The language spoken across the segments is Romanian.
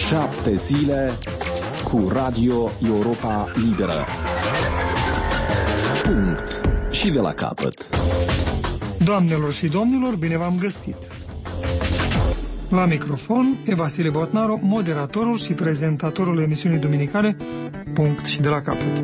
7 zile cu Radio Europa Liberă. Punct. Și de la capăt. Doamnelor și domnilor, bine v-am găsit! La microfon e Vasile Botnaru, moderatorul și prezentatorul emisiunii duminicale Punct și de la capăt.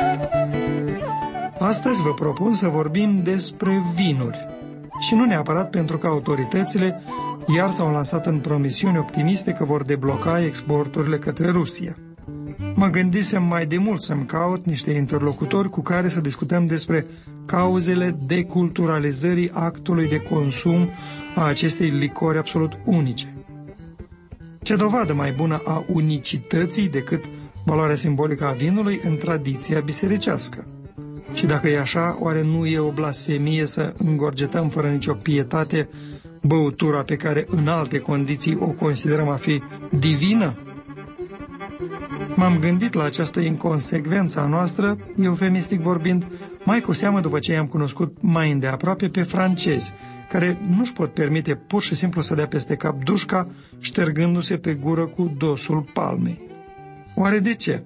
Astăzi vă propun să vorbim despre vinuri. Și nu neapărat pentru că autoritățile iar s-au lansat în promisiuni optimiste că vor debloca exporturile către Rusia. Mă gândisem mai de mult să-mi caut niște interlocutori cu care să discutăm despre cauzele deculturalizării actului de consum a acestei licori absolut unice. Ce dovadă mai bună a unicității decât valoarea simbolică a vinului în tradiția bisericească? Și dacă e așa, oare nu e o blasfemie să îngorgetăm fără nicio pietate băutura pe care în alte condiții o considerăm a fi divină? M-am gândit la această inconsecvență a noastră, eufemistic vorbind, mai cu seamă după ce i-am cunoscut mai îndeaproape pe francezi, care nu-și pot permite pur și simplu să dea peste cap dușca, ștergându-se pe gură cu dosul palmei. Oare de ce?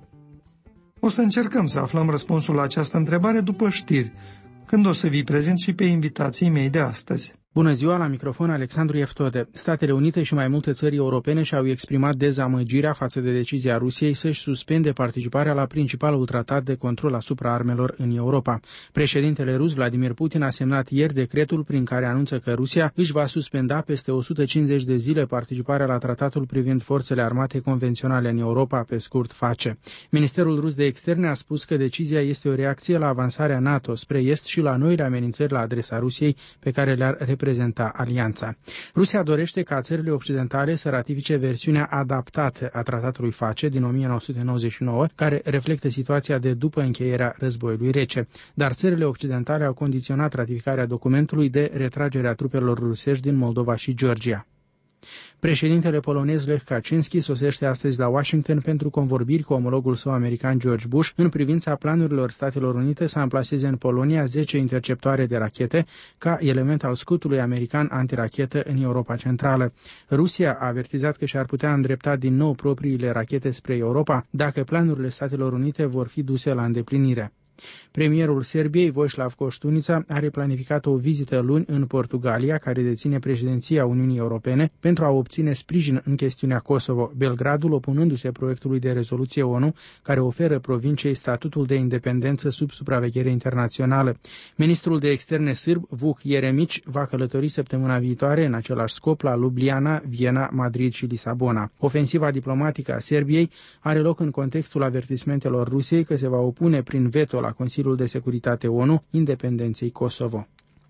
O să încercăm să aflăm răspunsul la această întrebare după știri, când o să vi prezint și pe invitații mei de astăzi. Bună ziua, la microfon Alexandru Eftode. Statele Unite și mai multe țări europene și-au exprimat dezamăgirea față de decizia Rusiei să-și suspende participarea la principalul tratat de control asupra armelor în Europa. Președintele rus Vladimir Putin a semnat ieri decretul prin care anunță că Rusia își va suspenda peste 150 de zile participarea la tratatul privind forțele armate convenționale în Europa, pe scurt FACE. Ministerul rus de externe a spus că decizia este o reacție la avansarea NATO spre est și la noile amenințări la adresa Rusiei pe care le-ar reprezenta alianța. Rusia dorește ca țările occidentale să ratifice versiunea adaptată a tratatului FACE din 1999, care reflectă situația de după încheierea războiului rece. Dar țările occidentale au condiționat ratificarea documentului de retragerea trupelor rusești din Moldova și Georgia. Președintele polonez Lech Kaczynski sosește astăzi la Washington pentru convorbiri cu omologul său american George Bush în privința planurilor Statelor Unite să amplaseze în Polonia 10 interceptoare de rachete ca element al scutului american antirachetă în Europa Centrală. Rusia a avertizat că și-ar putea îndrepta din nou propriile rachete spre Europa dacă planurile Statelor Unite vor fi duse la îndeplinire. Premierul Serbiei, Vojislav Koštunica, are planificat o vizită luni în Portugalia, care deține președinția Uniunii Europene, pentru a obține sprijin în chestiunea Kosovo, Belgradul opunându-se proiectului de rezoluție ONU care oferă provinciei statutul de independență sub supraveghere internațională. Ministrul de externe sârb, Vuk Jeremić, va călători săptămâna viitoare în același scop la Ljubljana, Viena, Madrid și Lisabona. Ofensiva diplomatică a Serbiei are loc în contextul avertismentelor Rusiei că se va opune prin veto la Consiliul de Securitate ONU independenței Kosovo.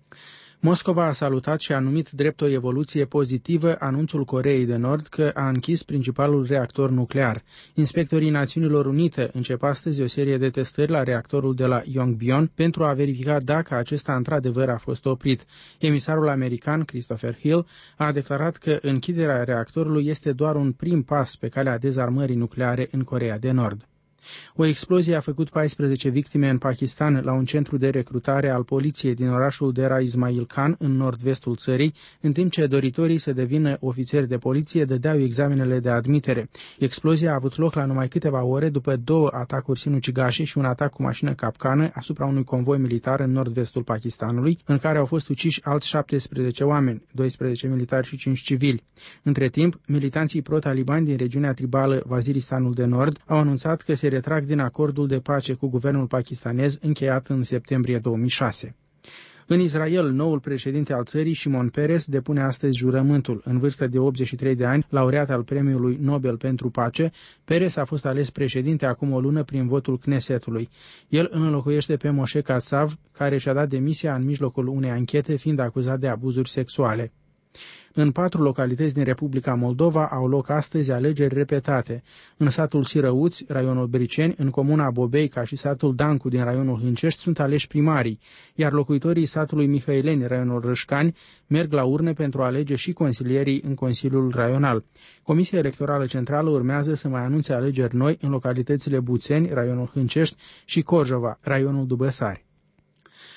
Moscova a salutat și a numit drept o evoluție pozitivă anunțul Coreei de Nord că a închis principalul reactor nuclear. Inspectorii Națiunilor Unite încep astăzi o serie de testări la reactorul de la Yongbyon pentru a verifica dacă acesta într-adevăr a fost oprit. Emisarul american Christopher Hill a declarat că închiderea reactorului este doar un prim pas pe calea dezarmării nucleare în Coreea de Nord. O explozie a făcut 14 victime în Pakistan la un centru de recrutare al poliției din orașul Dera Ismail Khan, în nord-vestul țării, în timp ce doritorii să devină ofițeri de poliție dădeau examenele de admitere. Explozia a avut loc la numai câteva ore după 2 atacuri sinucigașe și un atac cu mașină capcană asupra unui convoi militar în nord-vestul Pakistanului, în care au fost uciși alți 17 oameni, 12 militari și 5 civili. Între timp, militanții pro-talibani din regiunea tribală Waziristanul de Nord au anunțat că se retrag din acordul de pace cu guvernul pakistanez încheiat în septembrie 2006. În Israel, noul președinte al țării, Shimon Peres, depune astăzi jurământul. În vârstă de 83 de ani, laureat al Premiului Nobel pentru Pace, Peres a fost ales președinte acum o lună prin votul Knesetului. El înlocuiește pe Moshe Katsav, care și-a dat demisia în mijlocul unei anchete, fiind acuzat de abuzuri sexuale. În 4 localități din Republica Moldova au loc astăzi alegeri repetate. În satul Sirăuți, raionul Briceni, în comuna Bobeica și satul Dancu din raionul Hâncești sunt aleși primarii, iar locuitorii satului Mihăileni, raionul Rășcani, merg la urne pentru a alege și consilierii în Consiliul Raional. Comisia Electorală Centrală urmează să mai anunțe alegeri noi în localitățile Buțeni, raionul Hâncești, și Corjova, raionul Dubăsari.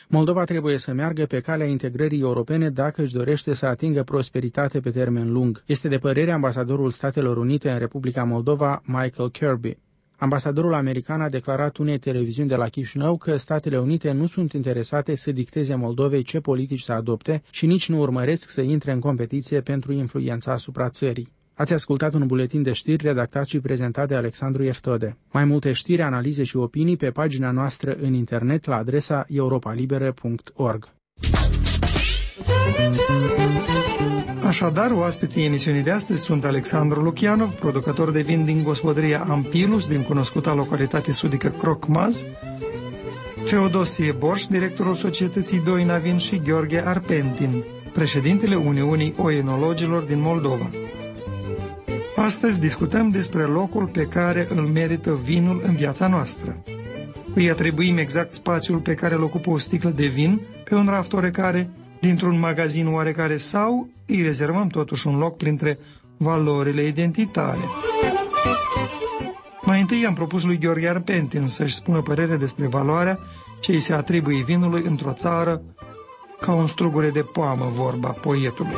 Moldova trebuie să meargă pe calea integrării europene dacă își dorește să atingă prosperitate pe termen lung. Este de părere ambasadorul Statelor Unite în Republica Moldova, Michael Kirby. Ambasadorul american a declarat unei televiziuni de la Chișinău că Statele Unite nu sunt interesate să dicteze Moldovei ce politici să adopte și nici nu urmăresc să intre în competiție pentru influența asupra țării. Ați ascultat un buletin de știri redactat și prezentat de Alexandru Eftode. Mai multe știri, analize și opinii pe pagina noastră în internet la adresa europalibere.org. Așadar, oaspeții emisiunii de astăzi sunt Alexandru Lucianov, producător de vin din gospodăria Ampilus, din cunoscuta localitate sudică Crocmaz, Feodosie Borș, directorul Societății Doina Vin, și Gheorghe Arpentin, președintele Uniunii Oenologilor din Moldova. Astăzi discutăm despre locul pe care îl merită vinul în viața noastră. Îi atribuim exact spațiul pe care îl ocupă o sticlă de vin pe un raft oarecare, dintr-un magazin oarecare, sau îi rezervăm totuși un loc printre valorile identitare. Mai întâi am propus lui Gheorghe Arpentin să-și spună părerea despre valoarea ce îi se atribuie vinului într-o țară ca un strugure de poamă, vorba poetului.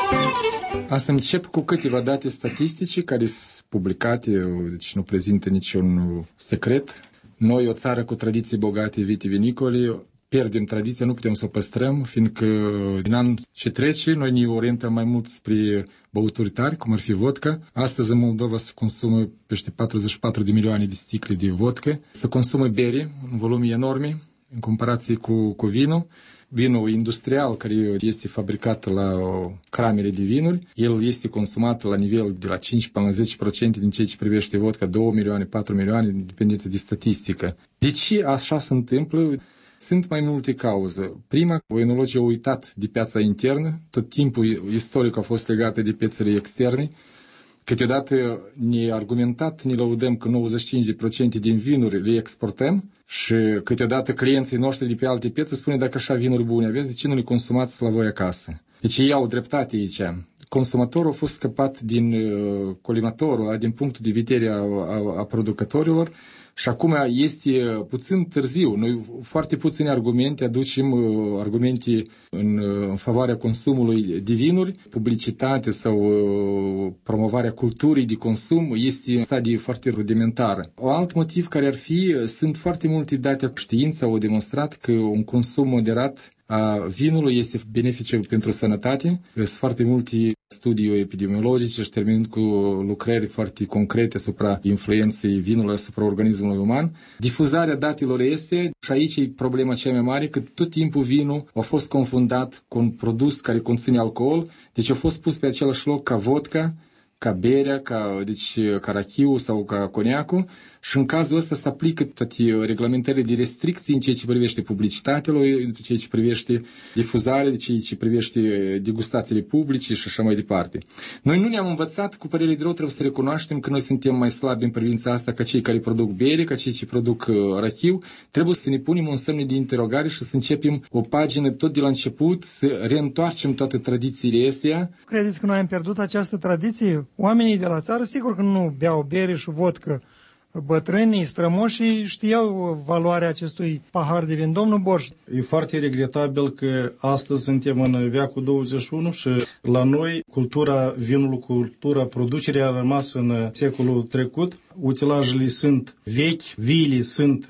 Asta încep cu câteva date statistice care sunt publicate, deci nu prezintă niciun secret. Noi, o țară cu tradiții bogate vitivinicole, pierdem tradiția, nu putem să o păstrăm, fiindcă din anul ce trece, noi ne orientăm mai mult spre băuturi tari, cum ar fi vodka. Astăzi în Moldova se consumă peste 44 de milioane de sticle de vodka. Se consumă bere în volume enorme, în comparație cu vinul. Vinul industrial, care este fabricat la cramere de vinuri, el este consumat la nivel de la 5 până la 10% din ceea ce privește vodka, 2 milioane, 4 milioane, dependență de statistică. De ce așa se întâmplă? Sunt mai multe cauze. Prima, oenologii au uitat de piața internă, tot timpul istoric a fost legată de piețele externe. Câteodată ne argumentat, ne lăudăm că 95% din vinuri le exportăm și câteodată clienții noștri de pe alte piețe spune dacă așa vinuri bune aveți, de ce nu le consumați la voi acasă? Deci ei au dreptate aici. Consumatorul a fost scăpat din colimatorul, din punctul de vedere a producătorilor. Și acum este puțin târziu. Noi foarte puține argumente aducem, argumente în favoarea consumului de vinuri. Publicitate sau promovarea culturii de consum este în stadie foarte rudimentară. Un alt motiv care ar fi, sunt foarte multe date, știința au demonstrat că un consum moderat a vinului este benefice pentru sănătate. Sunt foarte multe studii epidemiologice și terminând cu lucrări foarte concrete asupra influenței vinului asupra organismului uman. Difuzarea datelor este, și aici e problema cea mai mare, că tot timpul vinul a fost confundat cu un produs care conține alcool, deci a fost pus pe același loc ca vodka, ca berea, ca rachiul sau ca coniacul, și în cazul ăsta se aplică toate reglementările de restricții în ceea ce privește publicitatea, în ceea ce privește difuzarea, în ceea ce privește degustațiile publice și așa mai departe. Noi nu ne-am învățat, cu părere de rău, trebuie să recunoaștem că noi suntem mai slabi în privința asta ca cei care produc bere, ca cei ce produc rachiu. Trebuie să ne punem un semn de interogare și să începem o pagină tot de la început, să reîntoarcem toate tradițiile astea. Credeți că noi am pierdut această tradiție? Oamenii de la țară sigur că nu beau bere și vodcă. Bătrânii, strămoșii știau valoarea acestui pahar de vin. Domnul Borș. E foarte regretabil că astăzi suntem în veacul 21 și la noi cultura vinului, cultura producerii a rămas în secolul trecut. Utilajele sunt vechi, viile sunt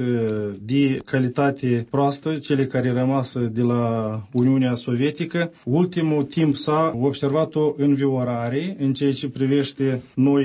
de calitate proastă, cele care rămas de la Uniunea Sovietică. Ultimul timp s-a observat o înviorare în ceea ce privește noi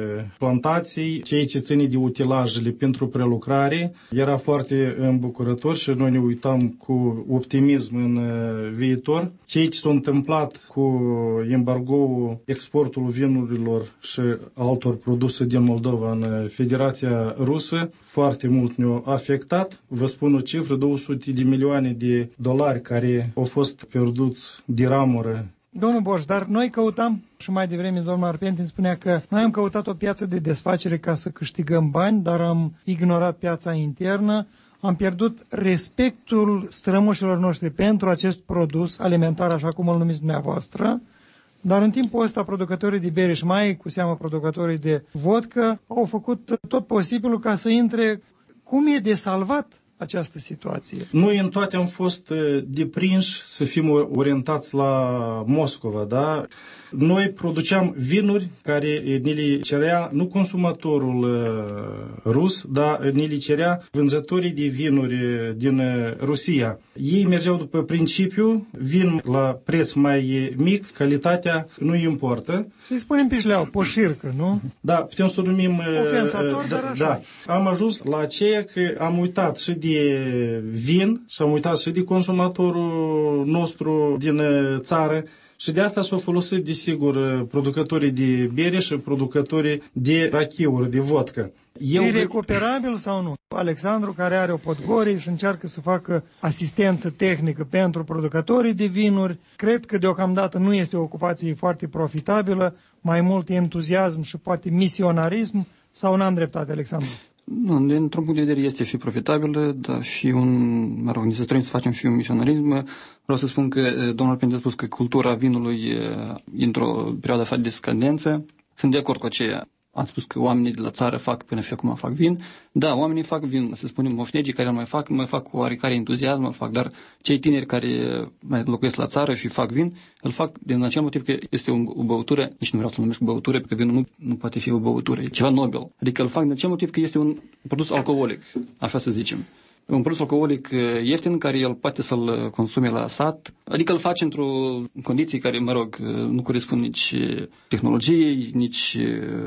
plantații, ceea ce ține de utilajele pentru prelucrare. Era foarte îmbucurător și noi ne uitam cu optimism în viitor. Ceea ce s-a întâmplat cu embargoul exportului vinurilor și altor produse din Moldova în Federația Rusă, foarte mult ne-a afectat. Vă spun o cifră, 200 de milioane de dolari care au fost pierduți de ramură. Domnul Borș, dar noi căutam, și mai devreme domnul Arpentin spunea că noi am căutat o piață de desfacere ca să câștigăm bani, dar am ignorat piața internă, am pierdut respectul strămoșilor noștri pentru acest produs alimentar, așa cum îl numiți dumneavoastră. Dar în timpul ăsta producătorii de bere și mai cu seamă producătorii de vodcă au făcut tot posibilul ca să intre. Cum e de salvat această situație? Noi în toate am fost deprinși să fim orientați la Moscova, da? Noi produceam vinuri care ni le cerea nu consumatorul rus, dar ni le cerea vânzătorii de vinuri din Rusia. Ei mergeau după principiu, vin la preț mai mic, calitatea nu importă. Să-i spunem pe șleau, poșircă, nu? Da, putem să o numim... ofensator, dar așa. Da. Am ajuns la aceea că am uitat și de vin și am uitat și de consumatorul nostru din țară. Și de asta s-au folosit, desigur, producătorii de bere și producătorii de rachiuri, de vodcă. E recuperabil sau nu? Alexandru, care are o Podgorie și încearcă să facă asistență tehnică pentru producătorii de vinuri, cred că deocamdată nu este o ocupație foarte profitabilă, mai mult entuziasm și poate misionarism, sau n-am dreptate, Alexandru? Nu, dintr-un punct de vedere este și profitabil, dar și ne se străim să facem și un misionarism. Vreau să spun că domnul Pente a spus că cultura vinului e într-o perioadă așa de scadență. Sunt de acord cu aceea. Am spus că oamenii de la țară fac până și acum fac vin. Da, oamenii fac vin, să spunem, moșnegii care îl mai fac cu oarecare entuziasm, îl fac, dar cei tineri care mai locuiesc la țară și fac vin, îl fac din acel motiv că este o băutură, nici nu vreau să numesc băutură, pentru că vinul nu poate fi o băutură, e ceva nobil. Adică îl fac din acel motiv că este un produs alcoolic, așa să zicem. Un produs alcoolic ieftin care el poate să-l consume la sat, adică îl face într-o condiții care, nu corespund nici tehnologiei, nici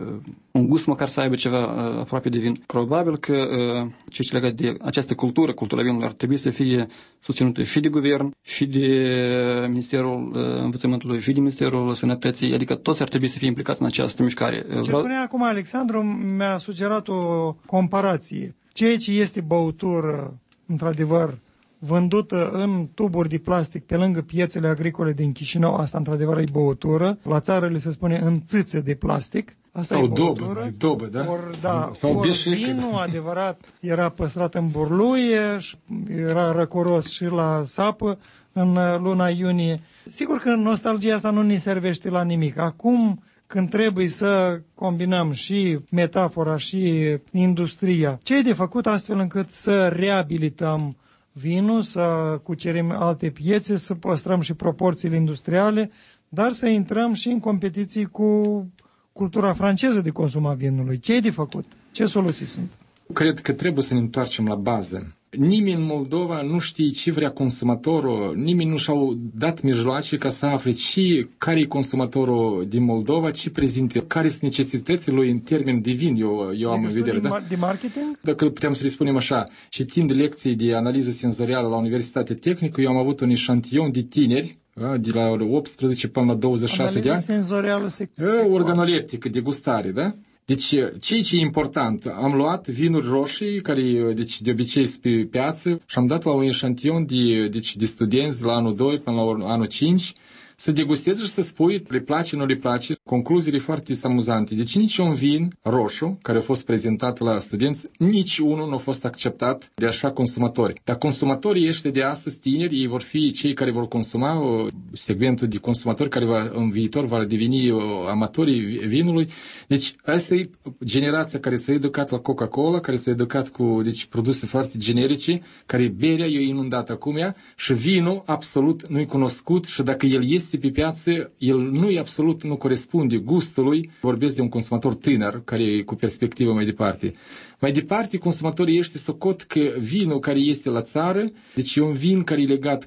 un gust măcar să aibă ceva aproape de vin. Probabil că ce este legat de această cultura vinului ar trebui să fie susținută și de guvern, și de Ministerul Învățământului, și de Ministerul Sănătății, adică toți ar trebui să fie implicați în această mișcare. Ce spunea acum Alexandru mi-a sugerat o comparație. Ceea ce este băutură, într-adevăr, vândută în tuburi de plastic pe lângă piețele agricole din Chișinău, asta într-adevăr e băutură. La țară le se spune în țâțe de plastic. Asta sau e dobă, da? Ori vinul adevărat era păstrat în burluie, era răcoros și la sapă în luna iunie. Sigur că nostalgia asta nu ne servește la nimic. Acum, când trebuie să combinăm și metafora și industria, ce e de făcut astfel încât să reabilităm vinul, să cucerim alte piețe, să păstrăm și proporțiile industriale, dar să intrăm și în competiții cu cultura franceză de consum a vinului. Ce e de făcut? Ce soluții sunt? Cred că trebuie să ne întoarcem la bază. Nimeni în Moldova nu știe ce vrea consumatorul, nimeni nu și-au dat mijloace ca să afle care e consumatorul din Moldova, ce prezintă, care sunt necesitățile lui în termen de vin, eu am în vedere. De marketing? Dacă putem să le spunem așa, citind lecții de analiză senzorială la Universitatea Tehnică, eu am avut un eșantion de tineri, de la 18 până la 26 de ani. Analiză senzorială organoleptică, degustare, da? Deci, ce e important, am luat vinuri roșii, care de obicei sunt pe piață, și am dat la un eșantion de studenți de la anul 2 până la anul 5, să degusteze și să spui, le place, nu le place, concluziile foarte amuzante. Deci nici un vin roșu, care a fost prezentat la studenți, nici unul nu a fost acceptat de așa consumatori. Dar consumatorii ăștia de astăzi, tineri, ei vor fi cei care vor consuma, segmentul de consumatori care în viitor va deveni amatorii vinului. Deci asta e generația care s-a educat la Coca-Cola, care s-a educat cu produse foarte generice, care berea e inundată acum și vinul absolut nu-i cunoscut și dacă el este pe piață, el nu corespunde gustului. Vorbesc de un consumator tânăr, care e cu perspectivă mai departe. Mai departe, consumatorii ăștia socot că vinul care este la țară, deci e un vin care e legat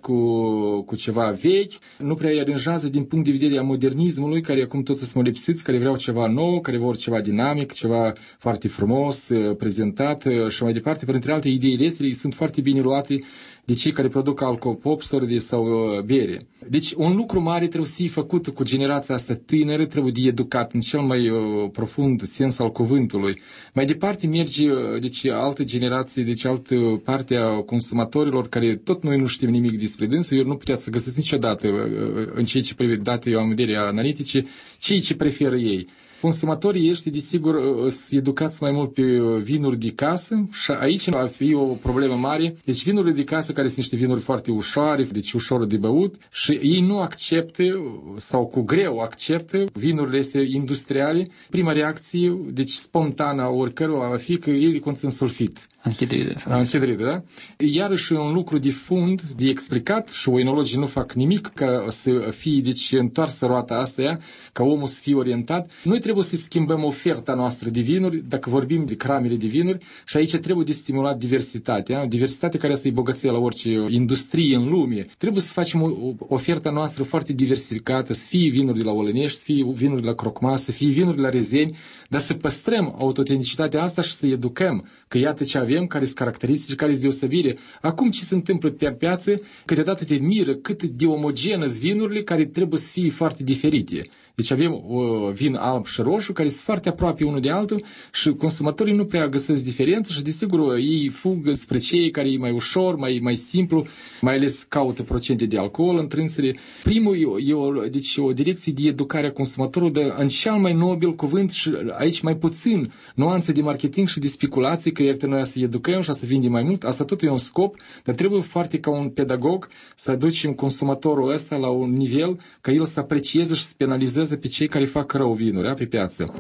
cu ceva vechi, nu prea îi aranjează din punct de vedere a modernismului, care acum toți sunt molipsiți, care vreau ceva nou, care vor ceva dinamic, ceva foarte frumos, prezentat și mai departe. Printre alte, ideile astea sunt foarte bine luate de cei care produc alcopopsuri sau bere. Deci un lucru mare trebuie să fie făcut cu generația asta tânără, trebuie de educat în cel mai profund sens al cuvântului. Mai departe merge altă generație, altă parte a consumatorilor care tot noi nu știm nimic despre dânsul, eu nu puteți să găsiți niciodată în ceea ce privește date eu am vedere analitice, ce preferă ei. Consumatorii ăștia, desigur, sunt educați mai mult pe vinuri de casă și aici va fi o problemă mare. Deci vinurile de casă, care sunt niște vinuri foarte ușoare, deci ușor de băut, și ei nu acceptă sau cu greu acceptă vinurile astea industriale. Prima reacție, deci spontană a oricărua, va fi că ele conțin sulfit. Anhidride, da? Iarăși un lucru de fund, de explicat, și oenologii nu fac nimic ca să fie, deci, întoarsă roata asta, ca omul să fie orientat. Noi trebuie să schimbăm oferta noastră de vinuri, dacă vorbim de cramele de vinuri, și aici trebuie de stimulat diversitatea, diversitatea care asta e bogăție la orice industrie în lume. Trebuie să facem oferta noastră foarte diversificată, să fie vinuri de la Olănești, să fie vinuri de la Crocma, să fie vinuri de la Rezeni, dar să păstrăm autenticitatea asta și să educăm că iată ce avem, care sunt caracteristici, care sunt deosebire. Acum ce se întâmplă pe piață, câteodată te miră cât de omogenă sunt vinurile care trebuie să fie foarte diferite. Deci avem vin alb și roșu care sunt foarte aproape unul de altul și consumatorii nu prea găsesc diferență și desigur ei fug spre cei care e mai ușor, mai simplu, mai ales caută procente de alcool întrânsele. Primul deci o direcție de educare a consumatorului, dar în cel mai nobil cuvânt și aici mai puțin nuanțe de marketing și de speculații, că iată noi să educăm și să vindem mai mult, asta tot e un scop, dar trebuie foarte ca un pedagog să aducem consumatorul ăsta la un nivel ca el să aprecieze și să penalizeze pe cei care fac rău vinuri pe piață.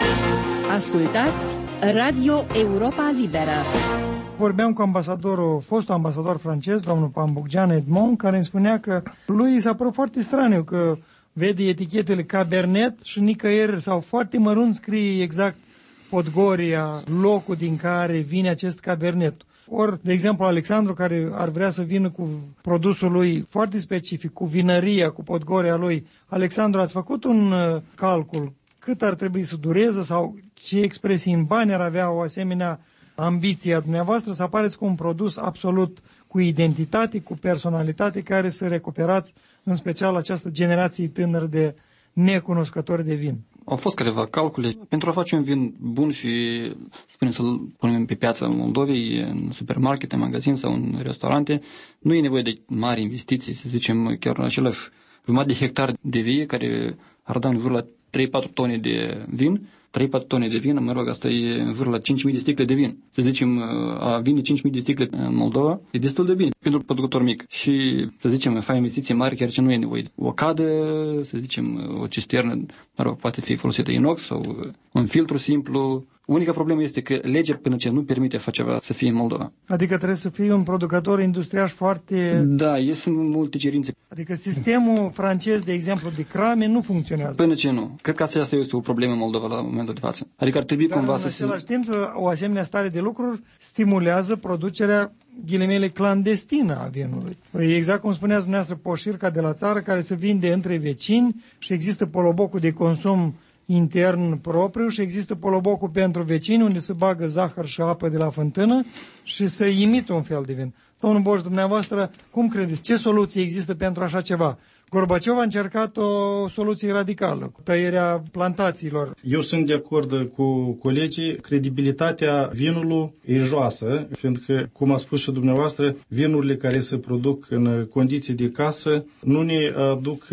Ascultați Radio Europa Liberă. Vorbeam cu fostul ambasador francez, domnul Pambuggean Edmond, care îmi spunea că lui s-a părut foarte straniu că vede etichetele Cabernet și nicăieri sau foarte mărunt scrie exact Podgoria, locul din care vine acest Cabernet. Ori, de exemplu, Alexandru, care ar vrea să vină cu produsul lui foarte specific, cu vinăria, cu Podgoria lui. Alexandru, ați făcut un calcul cât ar trebui să dureze sau ce expresii în bani ar avea o asemenea ambiție a dumneavoastră să apareți cu un produs absolut cu identitate, cu personalitate, care să recuperați în special această generație tânără de necunoscători de vin? Au fost câteva calcule. Pentru a face un vin bun și, spunem, să-l punem pe piața Moldovei, în supermarkete, în magazin sau în restaurante, nu e nevoie de mari investiții, să zicem, chiar în același jumătate de hectar de vie, care ar da în jur la 3-4 tone de vin. 3-4 tone de vin, mă rog, asta e în jur la 5.000 de sticle de vin. Să zicem, a vinde 5.000 de sticle în Moldova e destul de bine pentru producător mic. Și, să zicem, fac investiții mari, chiar ce nu e nevoie. O cadă, să zicem, o cisternă, mă rog, poate fi folosită inox sau un filtru simplu. Unica problemă este că legea până ce nu permite așa ceva să fie în Moldova. Adică trebuie să fii un producător industriaș foarte... Da, sunt multe cerințe. Adică sistemul francez, de exemplu, de crame nu funcționează. Până ce nu. Cred că asta este o problemă în Moldova la momentul de față. Adică ar trebui cumva să... Dar în același timp, o asemenea stare de lucruri stimulează producerea ghilimele clandestină a vinului. Exact cum spuneați dumneavoastră, poșirca de la țară care se vinde între vecini și există polobocul de consum intern propriu și există polobocul pentru vecini unde se bagă zahăr și apă de la fântână și se imită un fel de vin. Domnul Boș, dumneavoastră, cum credeți? Ce soluție există pentru așa ceva? Gorbaciov a încercat o soluție radicală, cu tăierea plantațiilor. Eu sunt de acord cu colegii, credibilitatea vinului e joasă, fiindcă, cum a spus și dumneavoastră, vinurile care se produc în condiții de casă nu ne aduc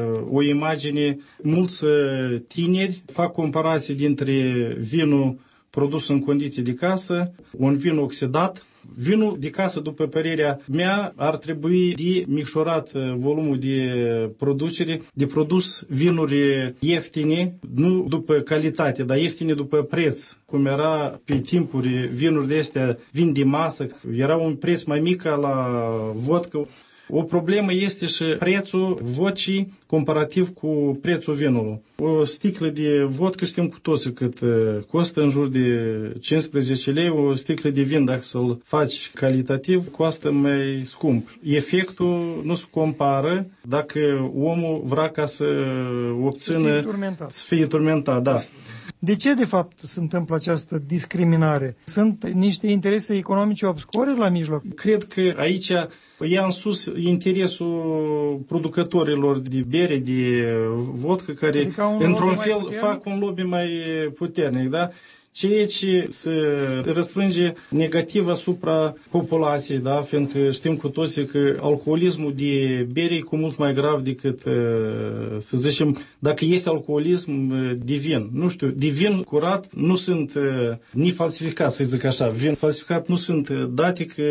o imagine. Mulți tineri fac comparații dintre vinul produs în condiții de casă, un vin oxidat. Vinul de casă, după părerea mea, ar trebui de micșorat volumul de producere, de produs vinuri ieftine, nu după calitate, dar ieftine după preț. Cum era pe timpuri vinurile astea, vin de masă, era un preț mai mic la vodcă. O problemă este și prețul vocii comparativ cu prețul vinului. O sticlă de vodcă știm cu toții cât costă, în jur de 15 lei. O sticlă de vin, dacă să-l faci calitativ, costă mai scump. Efectul nu se compară dacă omul vrea ca să obțină... Să fie turmentat, da. De ce, de fapt, se întâmplă această discriminare? Sunt niște interese economice obscure la mijloc? Cred că aici ia în sus interesul producătorilor de bere, de vodcă, care, adică într-un fel, fac un lobby mai puternic, da? ceea ce se răstrânge negativ asupra populației, da? Fiindcă știm cu toții că alcoolismul de bere e cu mult mai grav decât, să zicem, dacă este alcoolism de vin. Nu știu, de vin curat nu sunt nici falsificat, să zic așa. Vin falsificat nu sunt date că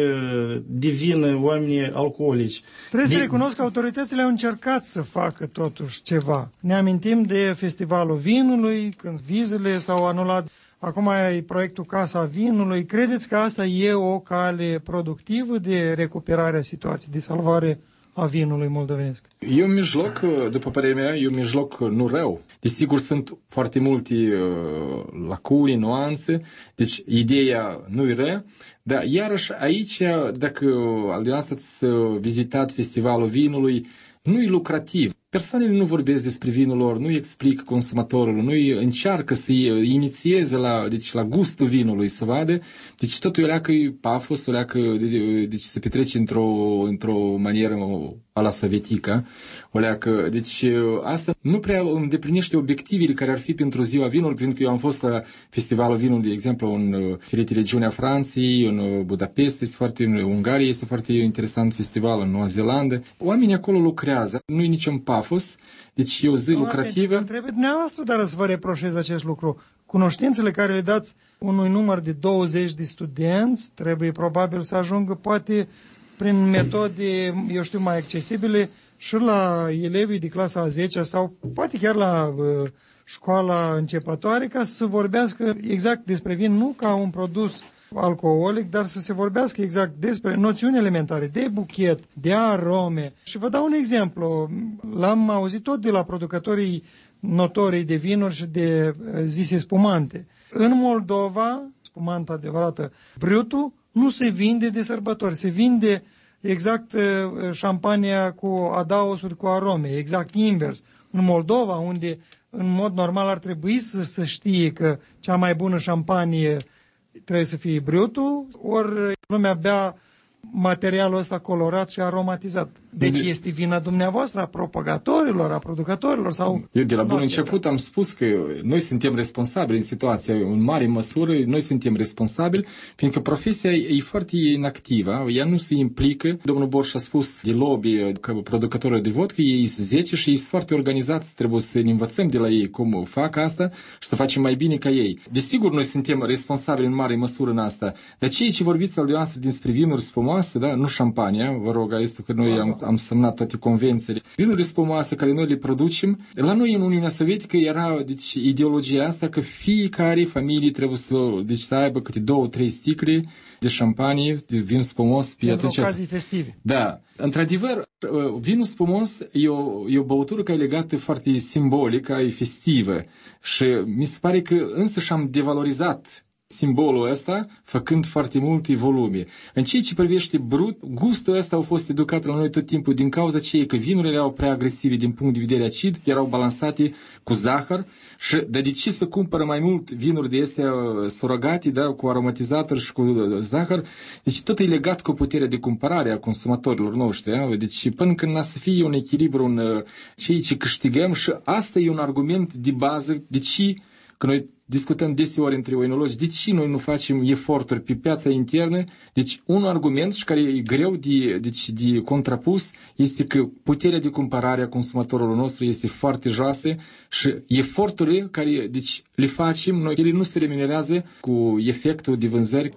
devin oamenii alcoolici. Trebuie să recunosc că autoritățile au încercat să facă totuși ceva. Ne amintim de Festivalul Vinului, când vizele s-au anulat. Acum e proiectul Casa Vinului. Credeți că asta e o cale productivă de recuperare a situației, de salvare a vinului moldovenesc? E un mijloc, după părerea mea, e un mijloc nu rău. Desigur, sunt foarte multe lacune, nuanțe, deci ideea nu e rea, dar iarăși aici, dacă al dumneavoastră ați vizitat Festivalul Vinului, nu e lucrativ. Persoanele nu vorbesc despre vinul lor, nu explică consumatorului, nu încearcă să inițieze la gustul vinului, să vadă. Deci totul leacă pafos, deci se petrece într-o manieră a la sovietică. Deci asta nu prea îndeplinește obiectivele care ar fi pentru ziua vinului, pentru că eu am fost la Festivalul Vinului, de exemplu, în diferite regiuni a Franței, în Budapesta, în Ungaria este foarte interesant festival, în Noua Zeelandă. Oamenii acolo lucrează, nu e niciun pafos, deci e o zi lucrativă. Trebuie dumneavoastră, dar să vă reproșez acest lucru. Cunoștințele care le dați unui număr de 20 de studenți trebuie probabil să ajungă poate prin metode, eu știu, mai accesibile și la elevii de clasa a 10 sau poate chiar la școala începătoare, ca să se vorbească exact despre vin, nu ca un produs alcoolic, dar să se vorbească exact despre noțiuni elementare, de buchet, de arome. Și vă dau un exemplu. L-am auzit tot de la producătorii notorii de vinuri și de zise spumante. În Moldova, spumanta adevărată, Brutul, nu se vinde de sărbători, se vinde exact șampania cu adaosuri, cu arome, exact invers. În Moldova, unde în mod normal ar trebui să știe că cea mai bună șampanie trebuie să fie Brutul, ori lumea bea materialul ăsta colorat și aromatizat. Deci este vina dumneavoastră, a propagatorilor, a producătorilor sau... Eu de la bun început am spus că noi suntem responsabili în situația, în mare măsură, noi suntem responsabili, fiindcă profesia e foarte inactivă, ea nu se implică. Domnul Borș a spus de lobby că producătorii de vodcă, ei sunt 10 și ei sunt foarte organizați, trebuie să ne învățăm de la ei cum fac asta și să facem mai bine ca ei. Desigur, noi suntem responsabili în mare măsură în asta, dar ceea ce vorbiți al dumneavoastră dinspre vinuri spumoase, da? Nu șampania, vă rog, este că noi am semnat toate convențiile. Vinurile spumoase care noi le producem, la noi în Uniunea Sovietică era deci, ideologia asta că fiecare familie trebuie să aibă câte 2-3 sticle de șampanie, de vin spumos. Pentru ocazii festive. Da. Într-adevăr, vinul spumos e o băutură care e legată foarte simbolică, e festivă. Și mi se pare că însăși am devalorizat simbolul ăsta, făcând foarte multe volume. În ceea ce privește brut, gustul ăsta a fost educat la noi tot timpul din cauza ceea că vinurile erau prea agresive din punct de vedere acid, erau balansate cu zahăr dar de ce să cumpără mai mult vinuri de astea surogate, da, cu aromatizator și cu zahăr? Deci tot e legat cu puterea de cumpărare a consumatorilor noștri. Da? Deci până când n-a să fie un echilibru în ceea ce câștigăm și asta e un argument de bază de ce, că noi discutăm deseori între oenologi, de ce noi nu facem eforturi pe piața internă? Deci un argument și care e greu de contrapus este că puterea de cumpărare a consumatorilor nostru este foarte joasă și eforturile care le facem noi, ele nu se remunerează cu efectul de vânzări.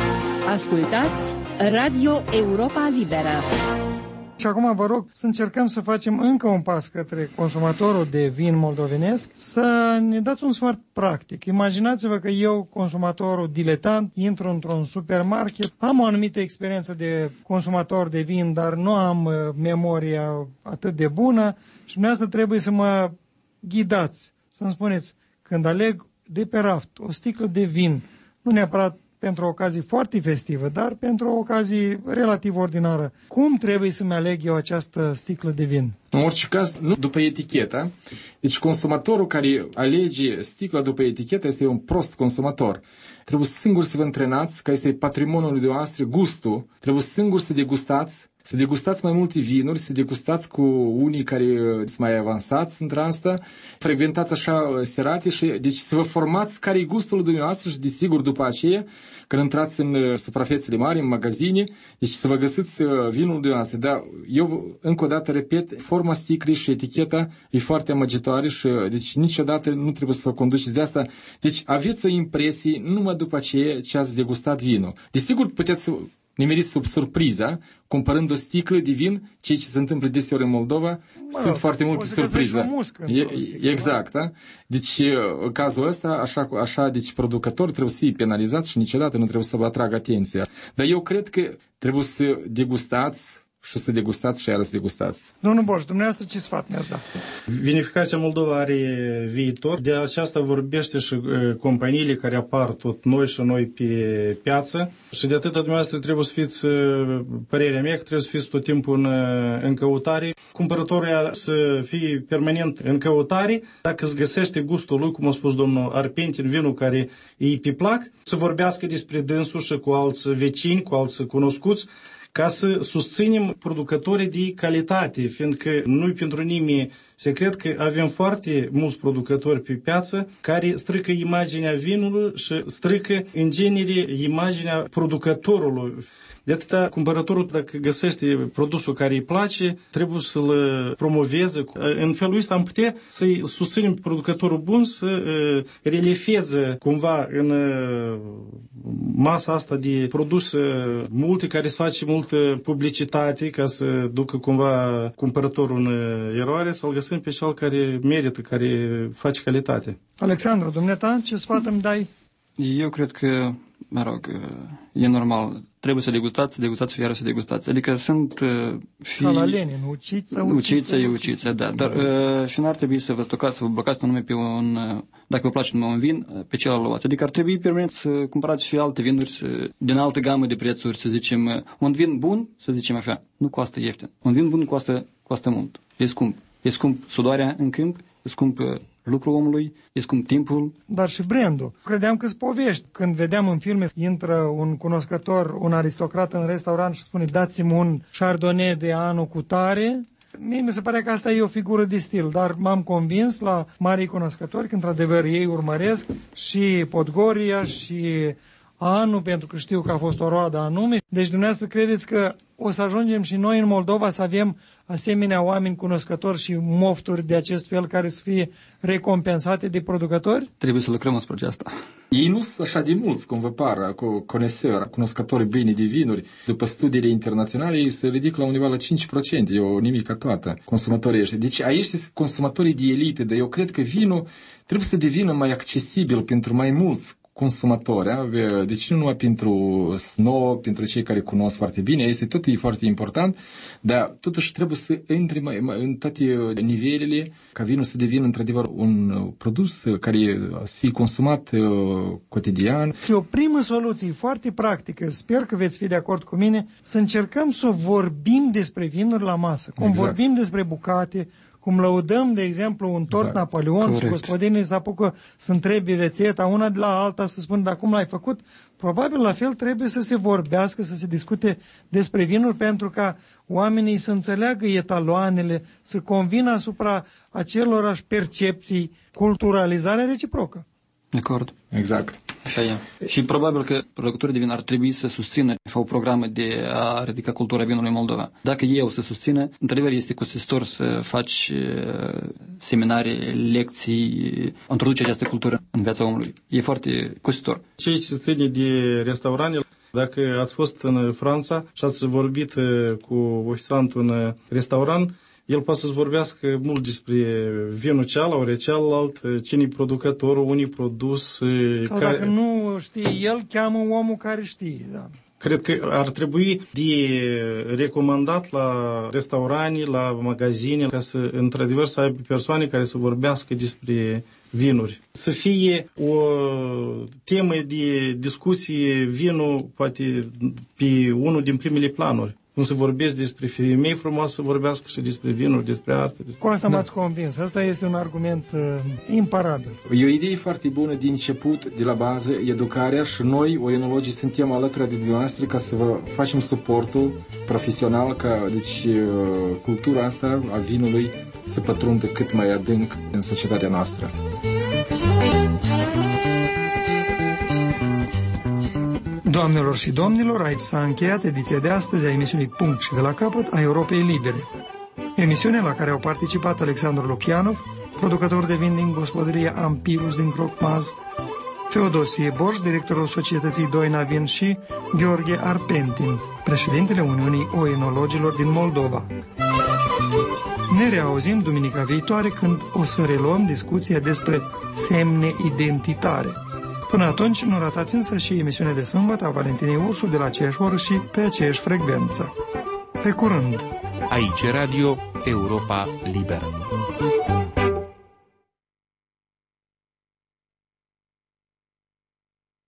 Ascultați Radio Europa Liberă. Și acum vă rog să încercăm să facem încă un pas către consumatorul de vin moldovenesc, să ne dați un sfat practic. Imaginați-vă că eu, consumatorul diletant, intru într-un supermarket, am o anumită experiență de consumator de vin, dar nu am memoria atât de bună și dumneavoastră trebuie să mă ghidați, să-mi spuneți, când aleg de pe raft o sticlă de vin, nu neapărat pentru o ocazie foarte festivă, dar pentru o ocazie relativ ordinară. Cum trebuie să-mi aleg eu această sticlă de vin? În orice caz, nu după etichetă. Deci consumatorul care alege sticla după etichetă este un prost consumator. Trebuie singur să vă antrenați, că este patrimoniul dumneavoastră, gustul. Trebuie singur să degustați, să degustați mai multe vinuri, să degustați cu unii care sunt mai avansați între asta, frecventați așa serate și deci să vă formați care e gustul dumneavoastră și desigur după aceea, când intrați în suprafețele mari, în magazine, deci să vă găsiți vinul dumneavoastră. Dar eu încă o dată repet, forma sticlei și eticheta e foarte amăgitoare și deci niciodată nu trebuie să vă conduceți de asta. Deci aveți o impresie numai după aceea ce ați degustat vinul. Desigur puteți să nimeriți sub surpriza, cumpărând o sticlă de vin, ceea ce se întâmplă deseori în Moldova, sunt foarte multe surprize. Exact, da? Deci, în cazul ăsta, așa, deci producători trebuie să fie penalizați și niciodată nu trebuie să vă atragă atenția. Dar eu cred că trebuie să degustați și să degustați și iară să degustați. Domnul Borș, dumneavoastră ce sfat ne-ați dat? Vinificația Moldova are viitor. De aceasta vorbește și companiile care apar tot noi și noi pe piață. Și de atât dumneavoastră trebuie să fiți, părerea mea, că trebuie să fiți tot timpul în căutare. Cumpărătorul să fie permanent în căutare. Dacă îți găsește gustul lui, cum a spus domnul Arpentin, vinul care îi pe plac, să vorbească despre dânsul și cu alți vecini, cu alți cunoscuți, ca să susținem producătorii de calitate, fiindcă nu-i pentru nimeni secret că avem foarte mulți producători pe piață care strică imaginea vinului și strică, în genere, imaginea producătorului. De atâta, cumpărătorul, dacă găsește produsul care îi place, trebuie să-l promoveze. În felul ăsta am putea să-i susținem pe producătorul bun să reliefeze cumva în masa asta de produse multe care să face multă publicitate ca să ducă cumva cumpărătorul în eroare, să-l găsim pe cel care merită, care face calitate. Alexandru, dumneata, ce sfat îmi dai? Eu cred că, e normal. Trebuie să degustați și iară să degustați. Adică sunt și... Ca la Lenin, uciță, da. Dar și n-ar trebui să vă stocați, să vă blocați anume pe un... Dacă vă place numai un vin, pe cel luați. Adică ar trebui permanent să cumpărați și alte vinuri din altă gamă de prețuri, să zicem. Un vin bun, să zicem așa, nu costă ieftin. Un vin bun costă mult. E scump. E scump sudoarea în câmp, e scump lucrul omului, e scump timpul. Dar și brandul. Credeam că-s povești. Când vedeam în filme, intră un cunoscător, un aristocrat în restaurant și spune dați-mi un chardonnay de anul cu tare. Mie mi se pare că asta e o figură de stil, dar m-am convins la marii cunoscători că într-adevăr ei urmăresc și Podgoria și anul, pentru că știu că a fost o roadă anume. Deci dumneavoastră credeți că o să ajungem și noi în Moldova să avem asemenea oameni cunoscători și mofturi de acest fel care să fie recompensate de producători? Trebuie să lucrăm asupra aceasta. Ei nu sunt așa de mulți, cum vă par, conesori, cunoscători bine de vinuri. După studiile internaționale, ei se ridică la undeva la 5%, e o nimică toată, consumatorii ăștia. Deci aici sunt consumatorii de elite, dar eu cred că vinul trebuie să devină mai accesibil pentru mai mulți consumatori, deci nu numai pentru snob, pentru cei care cunosc foarte bine, este tot foarte important, dar totuși trebuie să intre în toate nivelele ca vinul să devină într-adevăr un produs care să fie consumat cotidian. Și o primă soluție foarte practică, sper că veți fi de acord cu mine, să încercăm să vorbim despre vinuri la masă, cum vorbim despre bucate, cum lăudăm, de exemplu, un tort Napoleon. Corect. Și gospodinii se apucă să întrebi rețeta una de la alta, să spună, dar cum l-ai făcut? Probabil la fel trebuie să se vorbească, să se discute despre vinuri pentru ca oamenii să înțeleagă etaloanele, să convină asupra acelorași percepții, culturalizarea reciprocă. De acord. Exact. Așa e. Și probabil că producătorii de vin ar trebui să susțină o programă de a ridica cultura vinului în Moldova. Dacă ei o să susțină, într-adevăr este costisitor să faci seminarii, lecții, introduce această cultură în viața omului. E foarte costisitor. Ceea ce ține de restaurante, dacă ați fost în Franța și ați vorbit cu oficiantul în restaurant, el poate să-ți vorbească mult despre vinul cealalt, cine-i producătorul, unii produs. Sau care... dacă nu știe el, cheamă omul care știe. Da. Cred că ar trebui de recomandat la restaurante, la magazine, ca să, într-adevăr, să aibă persoane care să vorbească despre vinuri. Să fie o temă de discuție vinul, poate, pe unul din primele planuri. Cum se vorbesc despre femei frumoase, să vorbească și despre vinuri, despre arte. Cu asta m-ați convins. Asta este un argument imparabil. E o idee foarte bună din început, de la bază, educarea, și noi, oenologii, suntem alături de dumneavoastră ca să vă facem suportul profesional, ca deci cultura asta a vinului să pătrundă cât mai adânc în societatea noastră. Doamnelor și domnilor, aici s-a încheiat ediția de astăzi a emisiunii Punct și de la capăt a Europei Libere. Emisiune la care au participat Alexandru Lukianov, producător de vin din gospodăria Ampirus din Crocmaz, Feodosie Borș, directorul societății Doina Vin, și Gheorghe Arpentin, președintele Uniunii Oenologilor din Moldova. Ne reauzim duminica viitoare, când o să reluăm discuția despre semne identitare. Până atunci, nu ratați însă și emisiunea de sâmbătă a Valentinei Ursu de la aceeași oră și pe aceeași frecvență. Pe curând! Aici Radio Europa Liberă.